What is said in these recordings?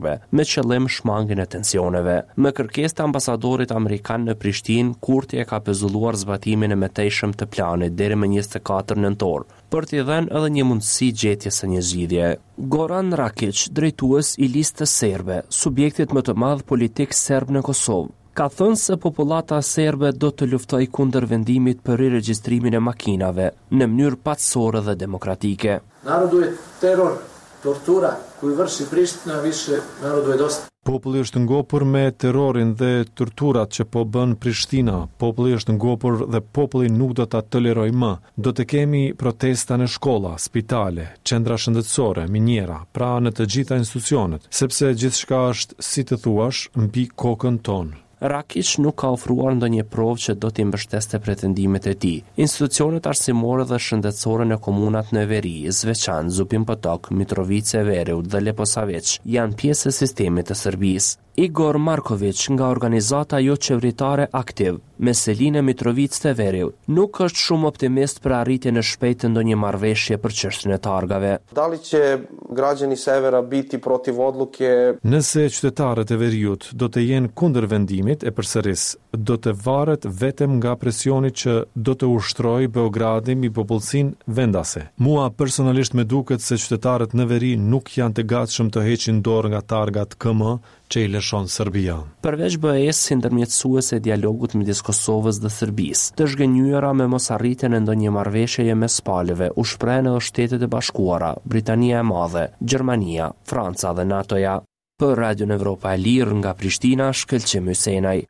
me qëllim shmangjen e tensioneve. Me kërkesë të ambasadorit amerikan në Prishtinë, Kurti e ka pezulluar zbatimin e mëtejshëm të planit deri më 24 nëntor, për t'i dhënë edhe një mundësi gjetjes së një zgjidhje. Goran Rakić, drejtues i listës serbe, subjektit më të madh politik serb në Kosovë, ka thënë se popullata serbe do të luftojë kundër vendimit për riregjistrimin e makinave në mënyrë paçore dhe demokratike. Narodu je teror, tortura koju vrši Priština više narodu je dosta. Populli është ngopur me terrorin dhe torturat që po bën Prishtina. Populli është ngopur dhe populli nuk do ta tolerojë më. Do të kemi protesta në shkolla, spitale, qendra shëndetësore, minjera, pra në të gjitha institucionet, sepse gjithçka është, si të thuash, mbi kokën tonë. Rakić nuk ka ofruar ndonjë provë që do t'i mbështeste pretendimet e tij. Institucionet arsimore dhe shëndetësore në komunat në Veri, Zveçan, Zupin Potok, Mitrovice, Vereut dhe Leposavić janë pjesë e sistemit të Serbisë. Igor Marković nga organizata jo qeveritare Aktiv, me Selinë Mitrovic të Vereut, nuk është shumë optimist për arritjen e shpejtë të ndonjë marrëveshje për çështjen e targave. Da li će građani severa biti protiv odluke? Nëse qytetarët e Veriut do të jenë kundër vendimit e përsëris, do të varet vetëm nga presioni që do të ushtrojë Beogradi mbi popullsinë vendase. Mua personalisht më duket se qytetarët në Veri nuk janë të gatshëm të heqin dorë nga targat KM që i lëshon Serbia. Përveç BE-s si ndërmjetësuese e dialogut midis Kosovës dhe Serbisë, të zhgënjyera me mosarritjen e ndonjë marrëveshjeje mes palëve, u shprehen edhe Shtetet e Bashkuara, Britania e Madhe, Gjermania, Franca dhe NATO-ja. Për Radio Evropa e Lirë nga Prishtina, Shkëlqim Hysenaj.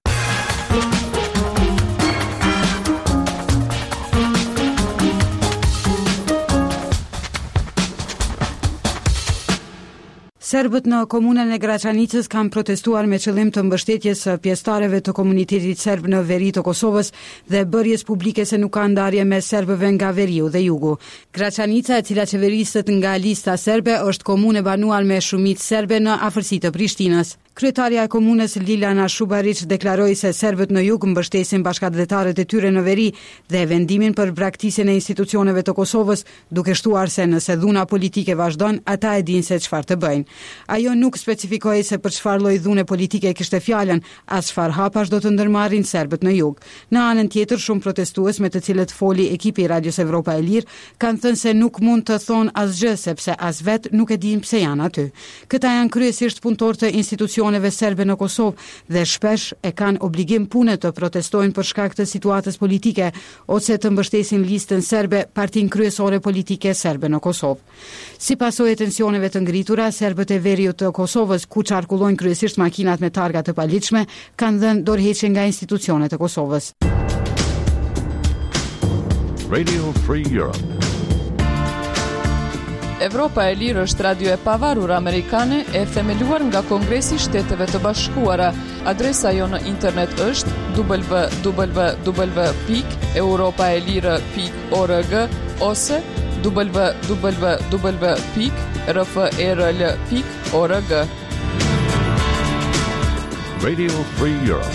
Serbët në komunën e Graçanicës kanë protestuar me qëllim të mbështetjes së pjesëtarëve të komunitetit serb në veri të Kosovës dhe bërjes publike se nuk ka ndarje mes serbëve nga veriu dhe jugu. Graçanica, e cila qeveriset nga lista serbe, është komunë e banuar me shumicë serbe në afërsi të Prishtinës. Kryetaria e komunës Lilana Shubarić deklaroi se serbët në jug mbështesin bashkëdhetarët e tyre në veri dhe vendimin për braktisjen e institucioneve të Kosovës, duke shtuar se nëse dhuna politike vazhdon, ata e dinë se çfarë të bëjnë. Ajo nuk specifikoi se për çfarë lloj dhune politike kishte fjalën, as çfarë hapash do të ndërmarrin serbët në jug. Në anën tjetër, shumë protestues me të cilët foli ekipi i Radios Evropa e Lirë kanë thënë se nuk mund të thonë asgjë sepse as vet nuk e dinë pse janë aty. Këta janë kryesisht punëtorë të institucioneve serbe në Kosovë dhe shpesh e kanë obligim pune të protestojnë për shkak të situatës politike ose të mbështesin listën serbe, partinë kryesore politike serbe në Kosovë. Si pasojë e tensioneve të ngritura, serbët e veriut të Kosovës, ku qarkullojnë kryesisht makinat me targa të paligjshme, kanë dhënë dorëheqje nga institucionet e Kosovës. Radio Free Europe. Evropa e Lirë është radio e pavarur amerikane e themeluar nga Kongresi i Shteteve të Bashkuara. Adresa jo në internet është www.europaelire.org ose www.rfrl.org. Radio Free Europe.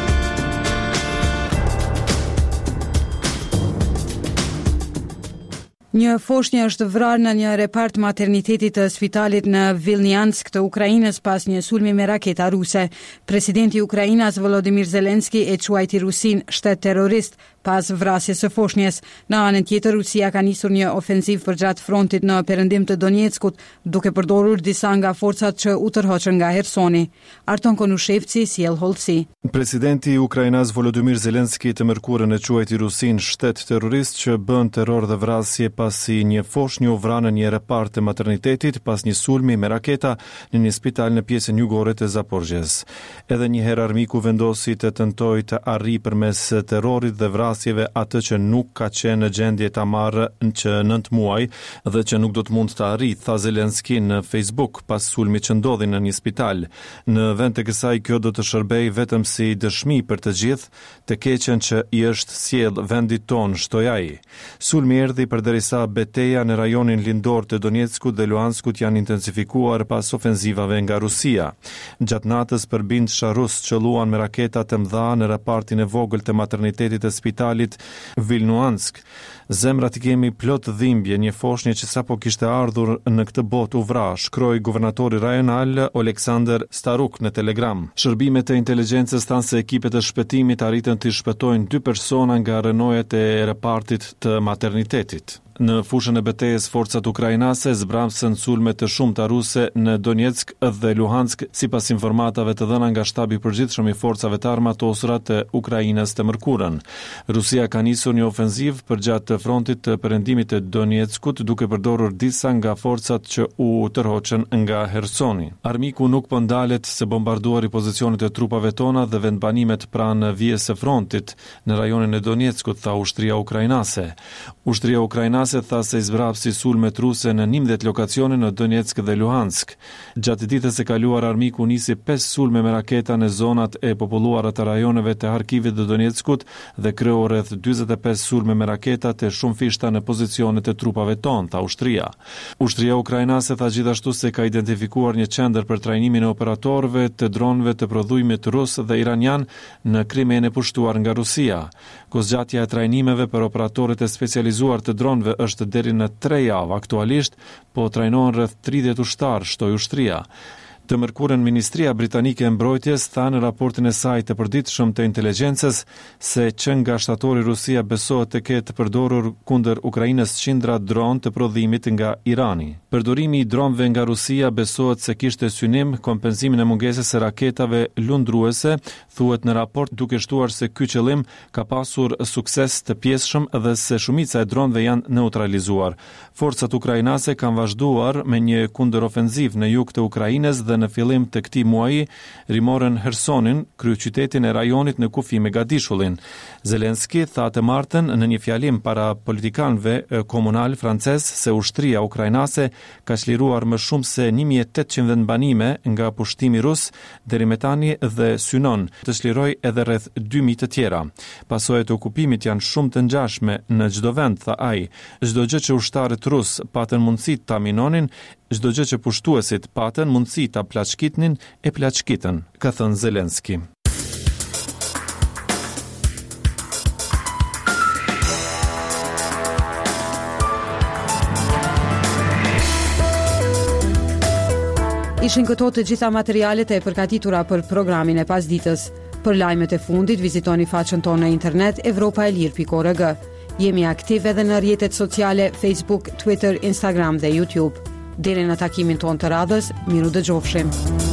Një foshnjë është vrarë në një repart materniteti të spitalit në Vilniansk të Ukrainës pas një sulmi me raketa ruse. Presidenti i Ukrainës Volodymyr Zelenski e quajti Rusin shtet terrorist pas vrasjes së foshnjës. Në anën tjetër, Rusia ka nisur një ofensiv përgjatë frontit në perëndim të Donjeckut, duke përdorur disa nga forcat që u tërhoqën nga Hersoni. Arton Konushevci sjell hollësi. Presidenti i Ukrainës Volodymyr Zelenski të mërkurën e quajti Rusin shtet terrorist që bën terror dhe vrasje pasi një foshnjë u vra në një repart të maternitetit pas një sulmi me raketa në një spital në pjesën jugore të Zaporizhjes. Edhe një herë armiku vendosi të tentojë të arrijë përmes terrorit dhe vrasjeve atë që nuk ka qenë në gjendje ta marrë që 9 muaj dhe që nuk do të mund të arrijë, tha Zelenski në Facebook pas sulmit që ndodhi në një spital. Në vend të kësaj, kjo do të shërbejë vetëm si dëshmi për të gjithë të keqen që i është sjell vendit ton, shtoi ai. Sulmi erdhi përderisa ndërsa betejë në rajonin lindor të Donetskut dhe Luhanskut janë intensifikuar pas ofenzivave nga Rusia. Gjatë natës përbindësha rus qëlluan me raketa të mëdha në repartin e vogël të maternitetit të spitalit Vilnuansk. Zemrat i kemi plot dhimbje, një foshnje që sapo kishte ardhur në këtë botë u vra, shkroi guvernatori rajonal Oleksandr Staruk në Telegram. Shërbimet e inteligjencës thanë se ekipet e shpëtimit arritën të shpëtojnë 2 persona nga rënojët e repartit të maternitetit. Në fushën e betejës, forcat ukrainase zbramsën sulme të shumta ruse në Donetsk dhe Luhansk, sipas informatave të dhëna nga shtabi i përgjithshëm i forcave të armatosura të Ukrainës të mërkurën. Rusia ka nisur një ofenziv përgjatë frontit të perëndimit të Donetskut, duke përdorur disa nga forcat që u tërhoqën nga Hersoni. Armiku nuk po ndalet se bombarduari pozicionet e trupave tona dhe vendbanimet pranë vijës së frontit në rajonin e Donetskut, tha ushtria ukrainase. Ushtria ukrainase tha se zbrapsi sulmet ruse në 11 lokacione në Donetsk dhe Luhansk. Gjatë ditës së kaluar, armiku nisi 5 sulme me raketa në zonat e populluara të rajoneve të Harkivit dhe Donetskut dhe kreu rreth 45 sulme me raketa të shumë fishta në pozicionet e trupave tonë, tha ushtria. Ushtria ukrainase tha gjithashtu se ka identifikuar një qendër për trajnimin e operatorëve të dronëve të prodhimit rus dhe iranian në Krimen e pushtuar nga Rusia. Kozgjatja e trajnimeve për operatorët e specializuar të dronëve është deri në 3 javë aktualisht, po trajnohen rreth 30 ushtar, shtoi ushtria. Të mërkurën Ministria Britanike e Mbrojtjes tha në raportin e saj të përditshëm të inteligjencës se që nga shtatori Rusia besohet të ketë përdorur kundër Ukrainës qindra dron të prodhimit nga Irani. Përdorimi i dronëve nga Rusia besohet se kishte synim kompenzimin e mungesës së raketave lundruese, thuhet në raport, duke shtuar se ky qëllim ka pasur sukses të pjesshëm dhe se shumica e dronëve janë neutralizuar. Forcat ukrainase kanë vazhduar me një kundërofenziv në jug të Ukrainës dhe në fillim të këtij muaji rimorën Hersonin, kryeqytetin e rajonit në kufi me Gadishullin. Zelenski tha të martën në një fjalim para politikanëve komunal francez se ushtria ukrainase ka çliruar më shumë se 1800 vendbanime nga pushtimi rus deri më tani dhe synon të çlirojë edhe rreth 2000 të tjera. Pasojat e okupimit janë shumë të ngjashme në çdo vend, tha ai. Çdo gjë që ushtarët rus patën mundësi ta minonin, çdo gjë që pushtuesit patën mundësi ta plaçkitnin e plaçkitën, ka thënë Zelenski. Ishin këto të gjitha materialet e përgatitura për programin e pasditës. Për lajmet e fundit, vizitoni faqen tonë në internet evropaelir.org. Jemi aktiv edhe në rrjetet sociale Facebook, Twitter, Instagram dhe YouTube. Deri në takimin tonë të radhës, miru dëgjofshim.